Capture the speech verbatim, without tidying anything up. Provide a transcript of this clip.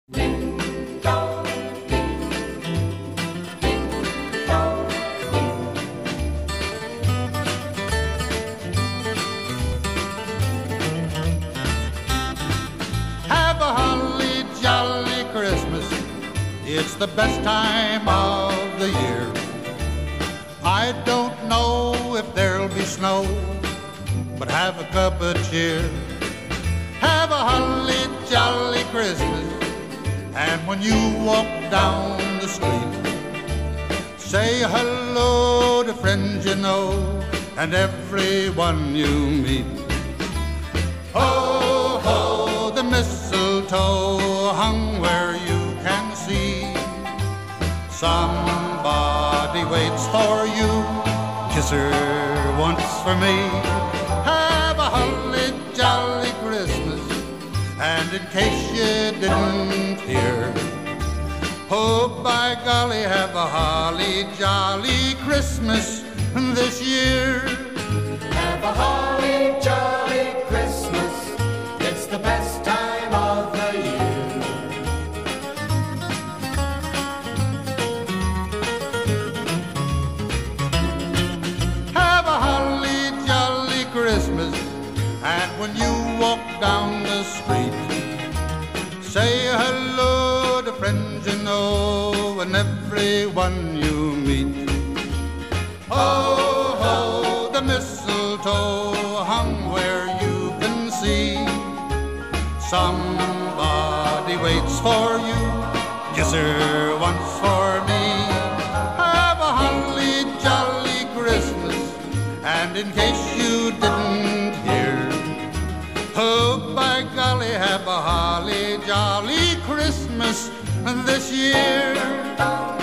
Ding dong, ding, ding dong, ding. Have a holly jolly Christmas. It's the best time of the year. I don't know if there'll be snow, but have a cup of cheer. Have a holly jolly Christmas. And when you walk down the street, say hello to friends you know and everyone you meet. Ho, ho, the mistletoe hung where you can see. Somebody waits for you, kiss her once for me. Have a holly jolly Christmas. And in case you didn't hear, oh, by golly, have a holly jolly Christmas this year. Have a holly jolly Christmas. It's the best time of the year. Have a holly jolly Christmas. And when you walk down the street, say hello to friends you know and everyone you meet. Ho, ho, the mistletoe hung where you can see. Somebody waits for you, kiss her once for me. Have a holly jolly Christmas. And in case you didn't hear, oh, by golly, have a holly jolly Christmas this year.